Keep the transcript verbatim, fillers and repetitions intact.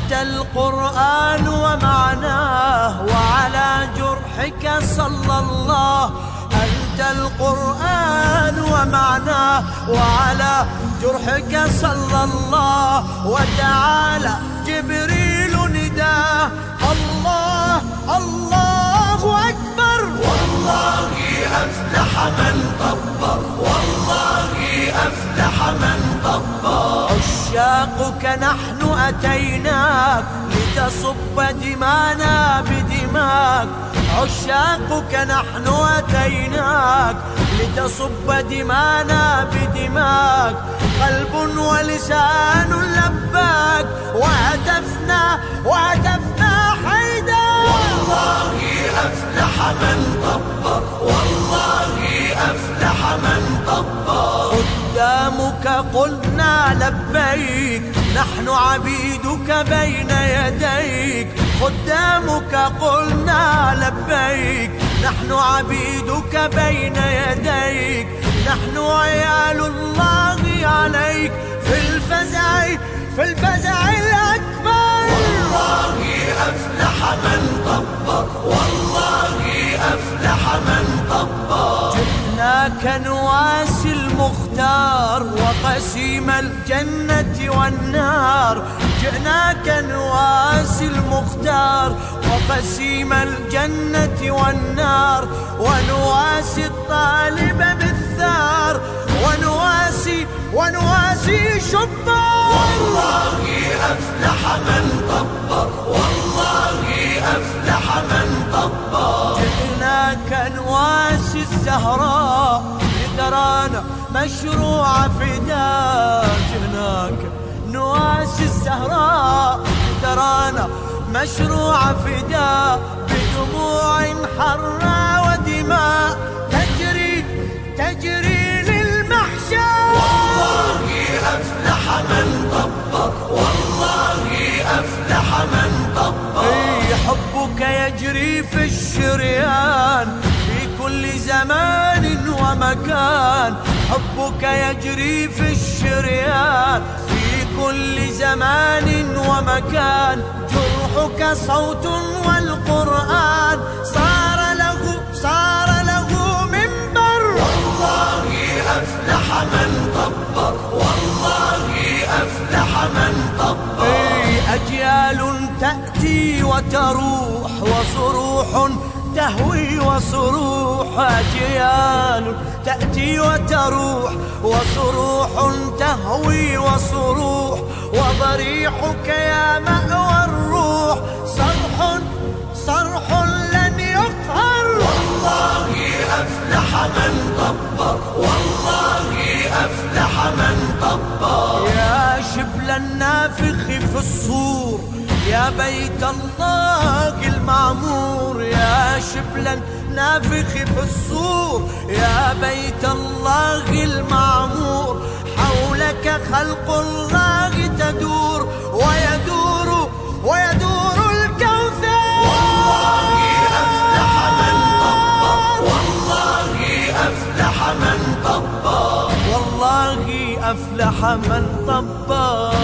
أنت القرآن ومعناه وعلى جرحك صلى الله. أنت القرآن ومعناه وعلى جرحك صلى الله. وتعالى جبريل نداه الله الله أكبر. والله أفلح من طبر، والله أفلح من طبر. عشاقك نحن أتيناك لتصب دمانا بدماك. عشاقك نحن أتيناك لتصب دمانا بدماك. قلب ولسان لباك وهتفنا وهتفنا حيدا. والله أفلح من طبر، والله أفلح من طبر. خدامك قلنا لبيك نحن عبيدك بين يديك. خدامك قلنا لبيك نحن عبيدك بين يديك. نحن عيال الله عليك في الفزع في الفزع الأكبر. والله أفلح من طبر، والله أفلح من طبر. جئناك نواسي المختار وقسيم الجنة والنار. جئناك نواسي المختار وقسيم الجنة والنار. ونواسي الطالب بالثار ونواسي ونواسي شبار. والله أفلح من طبر، والله أفلح من طبر. جئناك نواسي الزهراء لترانا مشروع فداء. جئناك نواسي الزهراء لترانا مشروع فداء. بدموع حرة ودماء تجري تجري للمحشر. والله أفلح من طبر، والله أفلح من طبر. اي حبك يجري في الشريان في كل زمان ومكان. حبك يجري في الشريان في كل زمان ومكان. جرحك صوت والقرآن صار له صار له منبر. والله أفلح من طبر، والله أفلح من طبر. اي أجيال تأتي وتروح وصروح تهوي وصروح. أجيال تأتي وتروح وصروح تهوي وصروح. وضريحك يا مأوى الروح صرح صرح لن يقهر. والله أفلح من طبر، والله أفلح من طبر. يا شبل النافخ في الصور يا بيت الله المعمور. يا شبل النافخ في الصور يا بيت الله المعمور. حولك خلق الله تدور ويدور ويدور الكوثر. والله أفلح من طبر، والله أفلح من طبر. والله أفلح من طبر.